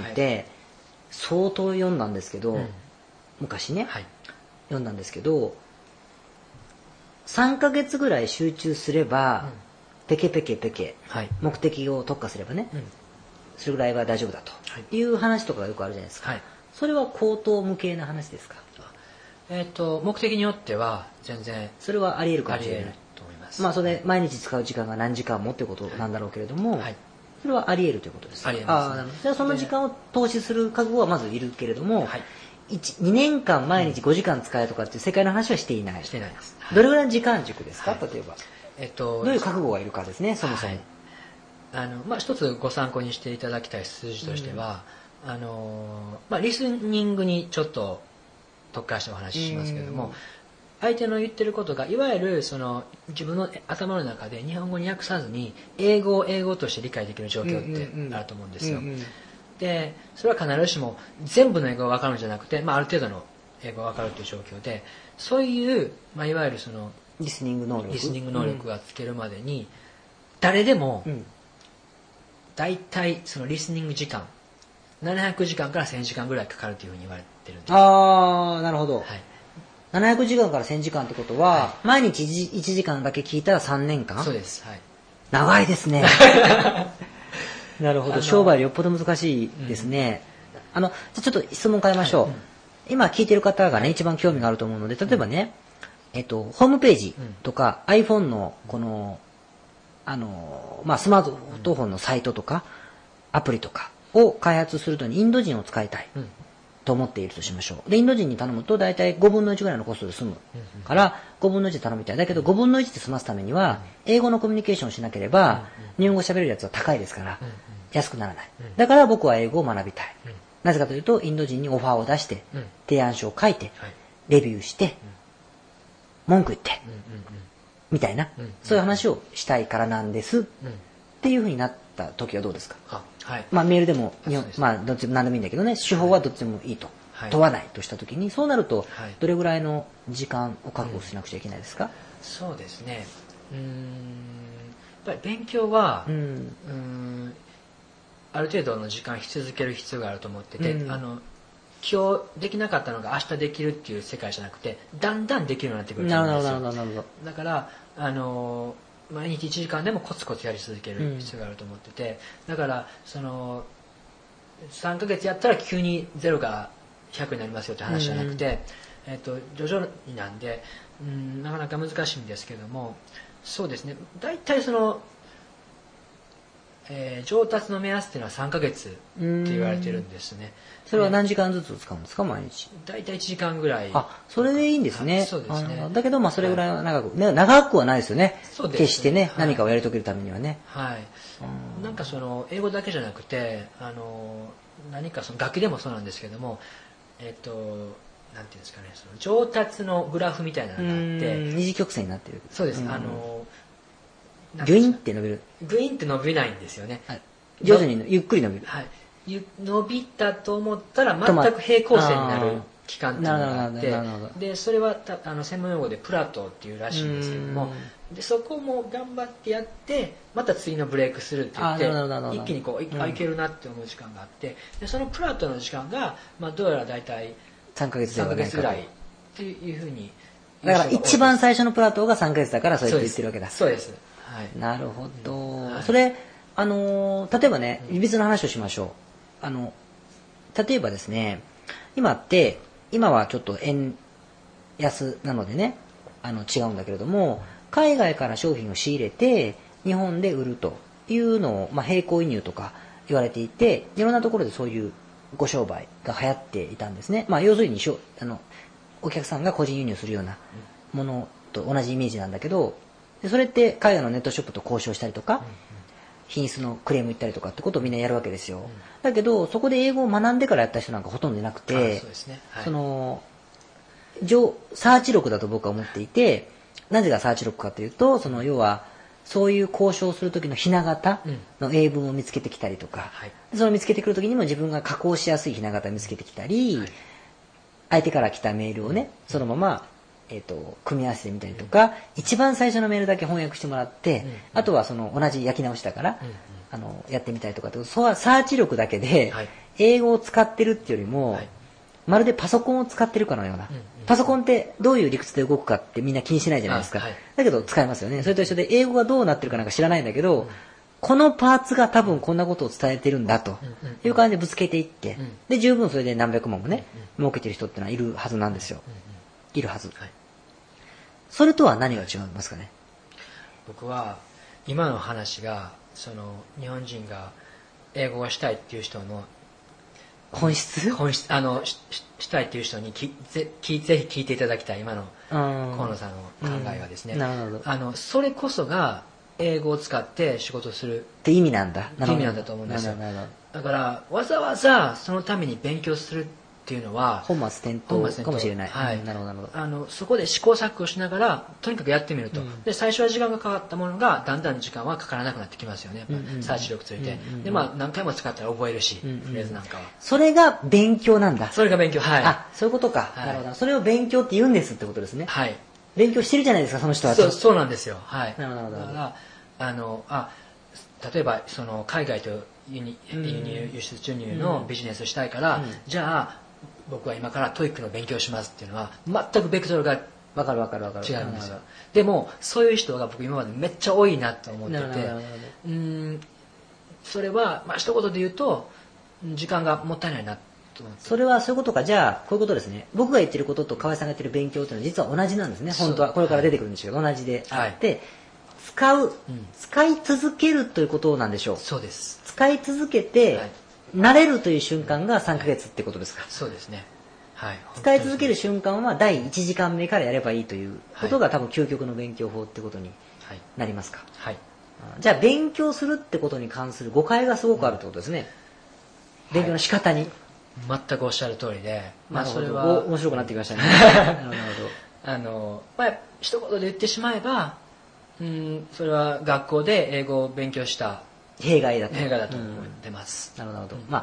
相当読んだんですけど、昔ね、読んだんですけど、3ヶ月ぐらい集中すれば、ペケ、目的を特化すればね、それぐらいは大丈夫だという話とかがよくあるじゃないですか。それは口頭無形な話ですか？ 目的によっては全然それはあり得るかもしれない。 あり得ると思います。 それで毎日使う時間が何時間もってことなんだろうけれども、それはあり得るということです。 あり得ます。 じゃあその時間を投資する覚悟はまずいるけれども、2年間毎日5時間使えとかっていう世界の話はしていない。 してないです。 どれぐらいの時間軸ですか？例えば。どういう覚悟がいるかですね、そもそも。 一つご参考にしていただきたい数字としては、リスニングにちょっと特化してお話ししますけれども、相手の言ってることがいわゆる自分の頭の中で日本語に訳さずに英語を英語として理解できる状況ってあると思うんですよ。でそれは必ずしも全部の英語が分かるんじゃなくて、ある程度の英語が分かるという状況で、そういう、いわゆるリスニング能力がつけるまでに、誰でも大体そのリスニング時間700時間から1000時間ぐらいかかるというふうに言われてるんです。 なるほど。700時間から1000時間ってことは、毎日1時間だけ聞いたら3年間？ そうです。 長いですね。なるほど。商売よっぽど難しいですね。ちょっと質問変えましょう。今聞いてる方がね、一番興味があると思うので、例えばね、ホームページとか iPhone のこの、スマートフォンのサイトとか、アプリとかを開発するのにインド人を使いたいと思っているとしましょう。で、インド人に頼むと大体5分の1ぐらいのコストで済むから5分の1で頼みたい。だけど5分の1で済ますためには英語のコミュニケーションをしなければ日本語喋れるやつは高いですから安くならない。だから僕は英語を学びたい。なぜかというとインド人にオファーを出して提案書を書いてレビューして文句言ってみたいなそういう話をしたいからなんですっていうふうになった時はどうですか？メールでもどっち何でもいいんだけどね、手法はどっちでもいいと。 問わないとしたときに、そうなるとはい、 どれぐらいの時間を確保しなくちゃいけないですか？ そうですね。やっぱり勉強は、ある程度の時間し続ける必要があると思ってて、今日できなかったのが明日できるっていう世界じゃなくて、だんだんできるようになってくると思うんですよ。 なるほど。 だから毎日1時間でもコツコツやり続ける必要があると思ってて、だからその3ヶ月やったら急に0が100になりますよって話じゃなくて、徐々になんで、なかなか難しいんですけども、そうですね、大体その、上達の目安っていうのは3ヶ月って言われてるんですね。 それは何時間ずつ使うんですか、毎日？ 大体1時間ぐらい。 あ、それでいいんですね。 そうですね。 だけど、まあそれぐらいは長く、ね、長くはないですよね。 そうですね。 決してね、何かをやり遂げるためにはね。 はい。なんかその、英語だけじゃなくて、何かその、楽器でもそうなんですけども、なんていうんですかね、その上達のグラフみたいなのがあって、 二次曲線になってる。 そうです。 ギュインって伸びる。 グインって伸びないんですよね。 はい、徐々にゆっくり伸びる。 はい。伸びたと思ったら全く平行線になる期間っていうのがあって、でそれは専門用語でプラトーっていうらしいんですけども、でそこも頑張ってやってまた次のブレイクスルーって言って一気にこういけるなって思う時間があって、でそのプラトーの時間が、まあ、どうやら大体 3ヶ月ぐらいっていうふうに。 だから一番最初のプラトーが3ヶ月だからそうやって言ってるわけだ。 そうです。はい、 なるほど。 はい、 それ例えばね、別の話をしましょう。例えばですね、今はちょっと円安なのでね、違うんだけれども、海外から商品を仕入れて、日本で売るというのを、まあ、並行輸入とか言われていて、いろんなところでそういうご商売が流行っていたんですね。まあ、要するにお客さんが個人輸入するようなものと同じイメージなんだけど、それって海外のネットショップと交渉したりとか、品質のクレーム言ったりとかってことをみんなやるわけですよ。だけどそこで英語を学んでからやった人なんかほとんどいなくて、そのサーチ力だと僕は思っていて、なぜがサーチ力かというと、その要はそういう交渉する時のひな形の英文を見つけてきたりとか、その見つけてくる時にも自分が加工しやすいひな形を見つけてきたり、相手から来たメールをねそのまま組み合わせてみたりとか、一番最初のメールだけ翻訳してもらって、あとはその同じ焼き直しだから、やってみたりとかって、サーチ力だけで英語を使ってるっていうよりも、まるでパソコンを使ってるかのような、パソコンってどういう理屈で動くかってみんな気にしないじゃないですか。だけど使えますよね。それと一緒で英語がどうなってるかなんか知らないんだけど、このパーツが多分こんなことを伝えてるんだという感じでぶつけていって、で十分それで何百万もね儲けてる人ってのはいるはずなんですよ。いるはず。それとは何が違いますかね？ 僕は今の話がその日本人が英語がしたいっていう人の本質したいっていう人にぜひ聞いていただきたい今の河野さんの考えはですね、それこそが英語を使って仕事するって意味なんだ。 意味なんだと思うんですよ。だからわざわざそのために勉強するっていうのは本末転倒かもしれない。 はい、そこで試行錯誤しながらとにかくやってみると、で最初は時間がかかったものがだんだん時間はかからなくなってきますよね。サーチ力ついて、でまあ何回も使ったら覚えるし、フレーズなんかはそれが勉強なんだ。 それが勉強。はい。 あ、そういうことか。なるほど。それを勉強って言うんですってことですね。 はい。 勉強してるじゃないですか、その人は。 そうなんですよ。はい。 なるほど。 だから例えばその海外と輸出注入のビジネスをしたいから、じゃあ僕は今からトイックの勉強しますっていうのは全くベクトルが違うんですよ。でもそういう人が僕今までめっちゃ多いなと思ってて、それはまあ一言で言うと時間がもったいないなと思って。 それはそういうことか。じゃあこういうことですね。僕が言ってることと河合さんが言ってる勉強っていうのは実は同じなんですね。本当はこれから出てくるんですけど、同じであって、使い続けるということなんでしょう。 そうです。 使い続けて、慣れるという瞬間が3ヶ月ってことですか？ そうですね。はい。 使い続ける瞬間は第1時間目からやればいいということが多分究極の勉強法ってことになりますか？ はい。 じゃあ勉強するってことに関する誤解がすごくあるってことですね。勉強の仕方に。 全くおっしゃる通りで、 まあそれは面白くなってきましたね。 なるほど。まあ一言で言ってしまえば、それは学校で英語を勉強した弊害だと思ってます。 なるほど。まあ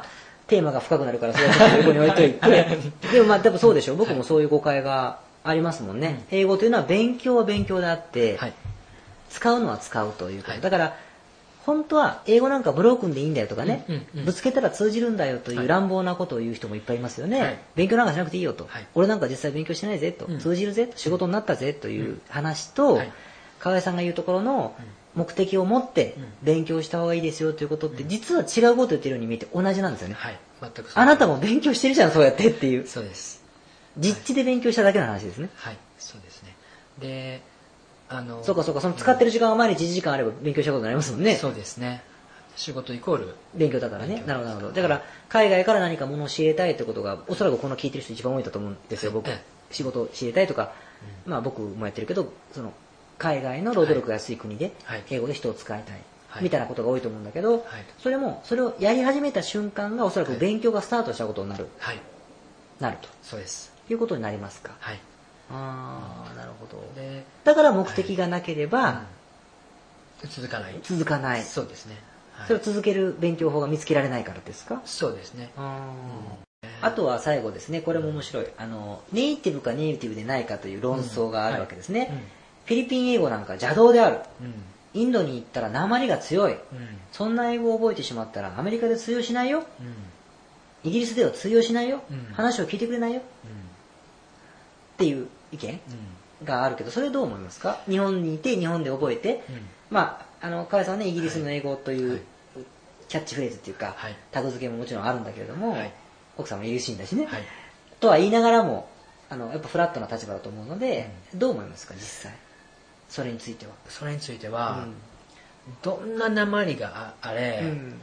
テーマが深くなるから、それはちょっと横に置いといて。でもまあ、多分そうでしょう。僕もそういう誤解がありますもんね。英語というのは勉強は勉強であって、使うのは使うということ。だから、本当は英語なんかブロークンでいいんだよとかね、ぶつけたら通じるんだよという乱暴なことを言う人もいっぱいいますよね。勉強なんかしなくていいよと。俺なんか実際勉強してないぜと。通じるぜと。仕事になったぜという話と、河合さんが言うところの目的を持って勉強した方がいいですよということって、実は違うことを言ってるように見えて同じなんですよね。 全くあなたも勉強してるじゃん、そうやってっていう。 そうです。 実地で勉強しただけの話ですね。 はい、そうですね。で、 そうか、その使ってる時間が毎日1時間あれば勉強したことになりますもんね。 そうですね。仕事イコール勉強だからね。なるほど。だから海外から何かものを知りたいということが、おそらくこの聞いてる人一番多いと思うんですよ。僕、仕事を知りたいとか、まあ僕もやってるけど、その海外の労働力が安い国で英語で人を使いたいみたいなことが多いと思うんだけど、それもそれをやり始めた瞬間がおそらく勉強がスタートしたことになると。 そうです。 いうことになりますか。 はい。 ああ、なるほど。だから目的がなければ、 続かない。 続かない。 そうですね。 それを続ける勉強法が見つけられないからですか？ そうですね。 あとは最後ですね、これも面白い。ネイティブかネイティブでないかという論争があるわけですね。フィリピン英語なんか邪道である。インドに行ったら訛りが強い。そんな英語を覚えてしまったらアメリカで通用しないよ。イギリスでは通用しないよ。話を聞いてくれないよ。っていう意見があるけど、それどう思いますか？日本にいて日本で覚えて、まあ河合さんはね、イギリスの英語というキャッチフレーズっていうか、タグ付けももちろんあるんだけれども、奥さんもイギリス人だしね、とは言いながらもやっぱフラットな立場だと思うので、どう思いますか実際それについては。 それについては、どんな訛りがあれ、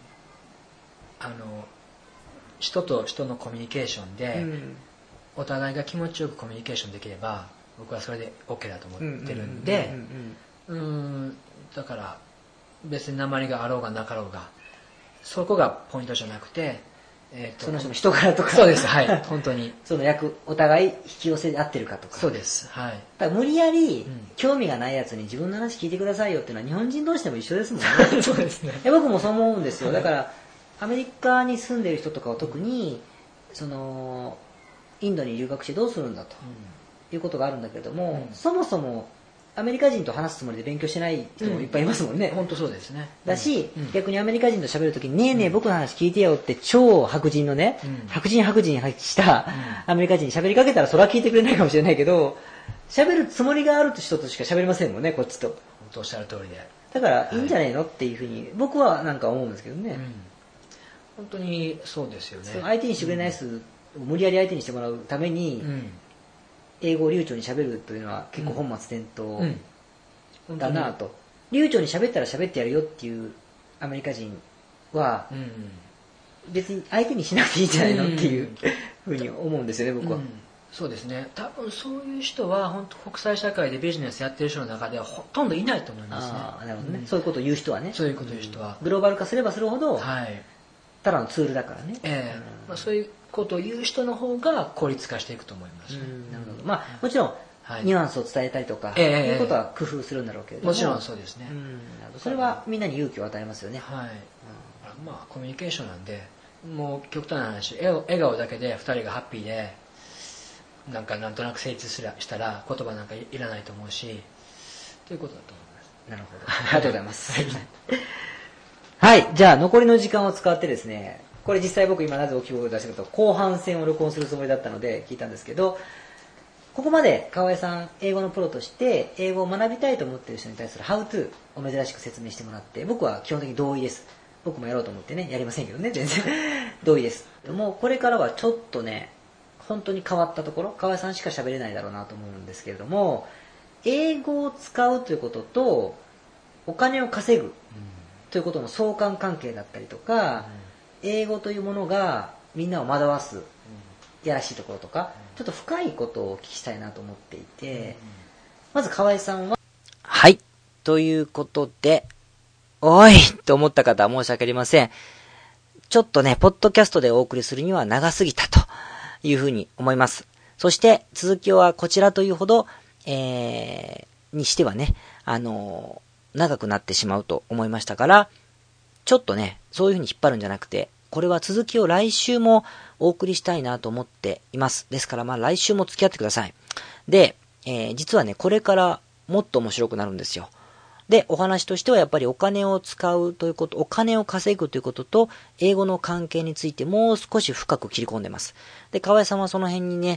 人と人のコミュニケーションで、お互いが気持ちよくコミュニケーションできれば僕はそれで OK だと思ってるんで、だから別に訛りがあろうがなかろうがそこがポイントじゃなくて、 その人の人柄とか。 そうです、はい、本当にそのお互い引き寄せ合ってるかとか。 そうです、はい。 だから無理やり、興味がないやつに自分の話聞いてくださいよっていうのは日本人同士でも一緒ですもんね。 そうですね。 僕もそう思うんですよ。だからアメリカに住んでる人とかは特にそのインドに留学してどうするんだということがあるんだけれども、そもそもアメリカ人と話すつもりで勉強してない人もいっぱいいますもんね。 本当そうですね。 だし、逆にアメリカ人と喋るときに、ねえねえ僕の話聞いてよって超白人のね、白人したアメリカ人に喋りかけたらそれは聞いてくれないかもしれないけど、喋るつもりがある人としか喋りませんもんね、こっちと。 本当おっしゃる通りで。 だからいいんじゃないのっていうふうに僕はなんか思うんですけどね。 本当にそうですよね。 相手にしてくれないやつ無理やり相手にしてもらうために、英語を流暢に喋るというのは結構本末転倒だなと。流暢に喋ったら喋ってやるよっていうアメリカ人は、別に相手にしなくていいんじゃないのっていうふうに思うんですよね、僕は。 そうですね。多分そういう人は本当国際社会でビジネスやってる人の中ではほとんどいないと思いますね。 なるほどね。そういうことを言う人はね。 そういうことを言う人は。 グローバル化すればするほど、ただのツールだからね。 そういうことを言う人の方が効率化していくと思います。 なるほど。まあもちろんニュアンスを伝えたりとか、いうことは工夫するんだろうけれども。 もちろんそうですね。 それはみんなに勇気を与えますよね。 まあコミュニケーションなんで、もう極端な話、笑顔だけで2人がハッピーでなんとなく成立したら言葉なんかいらないと思うし、ということだと思います。 なるほど。ありがとうございます。はい、じゃあ残りの時間を使ってですね、これ実際僕今なぜお希望を出したかと、後半戦を録音するつもりだったので聞いたんですけど、ここまで河合さん英語のプロとして英語を学びたいと思っている人に対する How to を珍しく説明してもらって、僕は基本的に同意です。僕もやろうと思ってね、やりませんけどね、全然同意です。でもこれからはちょっとね、本当に変わったところ、河合さんしか喋れないだろうなと思うんですけれども、英語を使うということとお金を稼ぐということの相関関係だったりとか、英語というものがみんなを惑わすやらしいところとか、ちょっと深いことをお聞きしたいなと思っていて、まず河合さんは、はい、ということで、おいと思った方は申し訳ありません。ちょっとね、ポッドキャストでお送りするには長すぎたというふうに思います。そして続きはこちらというほど、にしてはね、長くなってしまうと思いましたから、ちょっとね、そういうふうに引っ張るんじゃなくて、 これは続きを来週もお送りしたいなと思っています。ですから来週も付き合ってください。で、実はね、これからもっと面白くなるんですよ。で、お話としてはやっぱりお金を使うということ、お金を稼ぐということと、英語の関係についてもう少し深く切り込んでます。で、河合さんはその辺にね、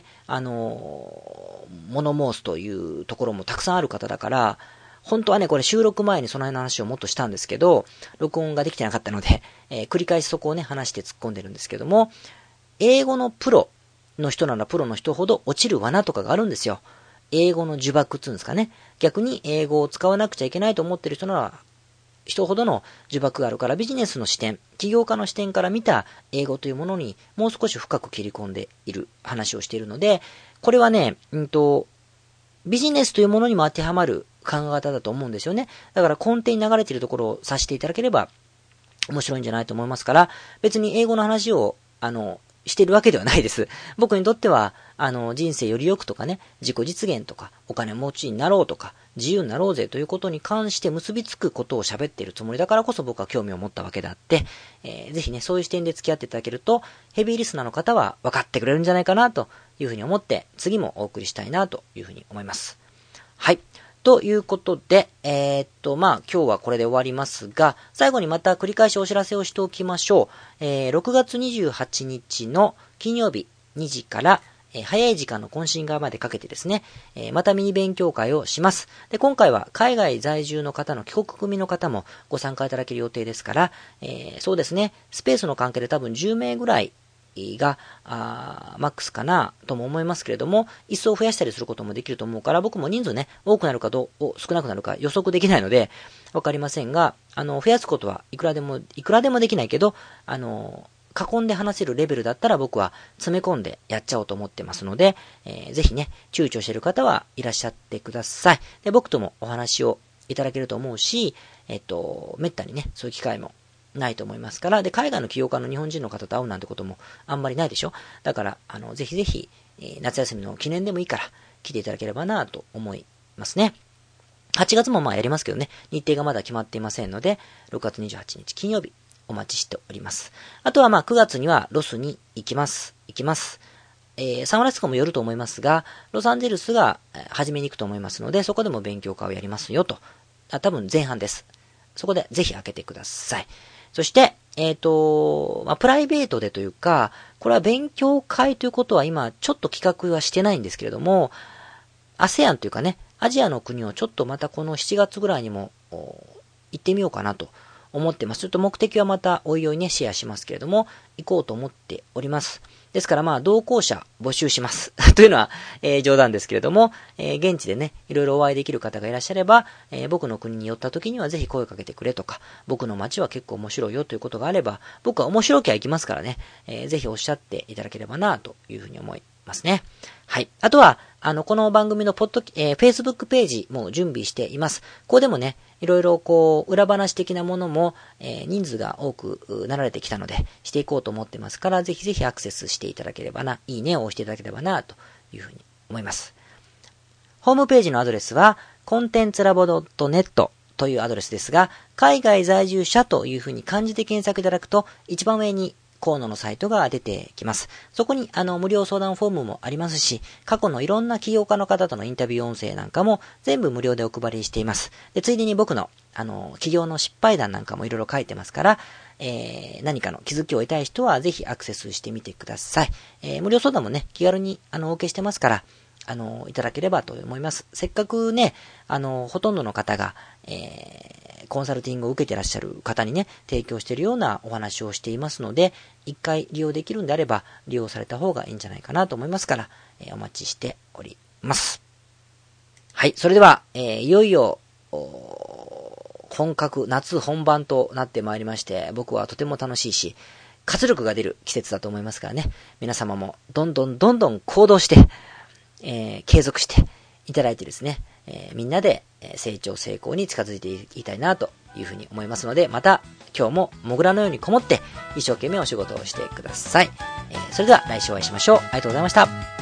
物申すというところもたくさんある方だから、本当はね、これ収録前にその辺の話をもっとしたんですけど、録音ができてなかったので、繰り返しそこをね、話して突っ込んでるんですけども、英語のプロの人ならプロの人ほど落ちる罠とかがあるんですよ。英語の呪縛っていうんですかね。逆に英語を使わなくちゃいけないと思ってる人なら、人ほどの呪縛があるから、ビジネスの視点、起業家の視点から見た英語というものにもう少し深く切り込んでいる話をしているので、これはね、ビジネスというものにも当てはまる考え方だと思うんですよね。だから根底に流れているところを察していただければ面白いんじゃないと思いますから、別に英語の話を、しているわけではないです。僕にとっては、人生より良くとかね、自己実現とか、お金持ちになろうとか、自由になろうぜということに関して結びつくことを喋っているつもりだからこそ僕は興味を持ったわけであって、ぜひね、そういう視点で付き合っていただけると、ヘビーリスナーの方は分かってくれるんじゃないかなというふうに思って、次もお送りしたいなというふうに思います。はい。ということで、今日はこれで終わりますが、最後にまた繰り返しお知らせをしておきましょう。6月28日の金曜日2時から、早い時間の懇親会までかけてですね、またミニ勉強会をします。で、今回は海外在住の方の帰国組の方もご参加いただける予定ですから、そうですね、スペースの関係で多分10名ぐらいがマックスかなとも思いますけれども、一層増やしたりすることもできると思うから、僕も人数ね、多くなるか少なくなるか予測できないので、わかりませんが、増やすことはいくらでもできないけど、囲んで話せるレベルだったら僕は詰め込んでやっちゃおうと思ってますので、ぜひね、躊躇している方はいらっしゃってください。で、僕ともお話をいただけると思うし、めったにね、そういう機会もないと思いますから、で、海外の起業家の日本人の方と会うなんてこともあんまりないでしょ。だから、ぜひぜひ、夏休みの記念でもいいから、来ていただければなと思いますね。8月もやりますけどね、日程がまだ決まっていませんので、6月28日金曜日、お待ちしております。あとは9月にはロスに行きます。サンフランシスコもよると思いますが、ロサンゼルスが初めに行くと思いますので、そこでも勉強会をやりますよと。多分前半です。そこでぜひ開けてください。そして、プライベートでというか、これは勉強会ということは今ちょっと企画はしてないんですけれども、ASEAN というかね、アジアの国をちょっとまたこの7月ぐらいにも行ってみようかなと思ってます。ちょっと目的はまたおいおいねシェアしますけれども、行こうと思っております。ですから同行者募集します。というのは、冗談ですけれども、現地でね、いろいろお会いできる方がいらっしゃれば、僕の国に寄った時にはぜひ声をかけてくれとか、僕の街は結構面白いよということがあれば、僕は面白きゃ行きますからね、ぜひおっしゃっていただければなというふうに思いますね。はい。あとは、この番組のFacebook ページも準備しています。ここでもね、いろいろ裏話的なものも、人数が多くなられてきたので、していこうと思ってますから、ぜひぜひアクセスしていただければな、いいねを押していただければな、というふうに思います。ホームページのアドレスは、contentlabo.net というアドレスですが、海外在住者というふうに漢字で検索いただくと、一番上に河野のサイトが出てきます。そこに無料相談フォームもありますし、過去のいろんな起業家の方とのインタビュー音声なんかも全部無料でお配りしています。で、ついでに僕の起業の失敗談なんかもいろいろ書いてますから、何かの気づきを得たい人はぜひアクセスしてみてください。無料相談もね、気軽にお受けしてますから、いただければと思います。せっかくね、ほとんどの方が、コンサルティングを受けてらっしゃる方にね、提供しているようなお話をしていますので、一回利用できるんであれば、利用された方がいいんじゃないかなと思いますから、お待ちしております。はい、それでは、いよいよ、本格、夏本番となってまいりまして、僕はとても楽しいし、活力が出る季節だと思いますからね、皆様もどんどん行動して、継続していただいてですね、みんなで成長成功に近づいていきたいなというふうに思いますので、また今日もモグラのようにこもって一生懸命お仕事をしてください。それでは来週お会いしましょう。ありがとうございました。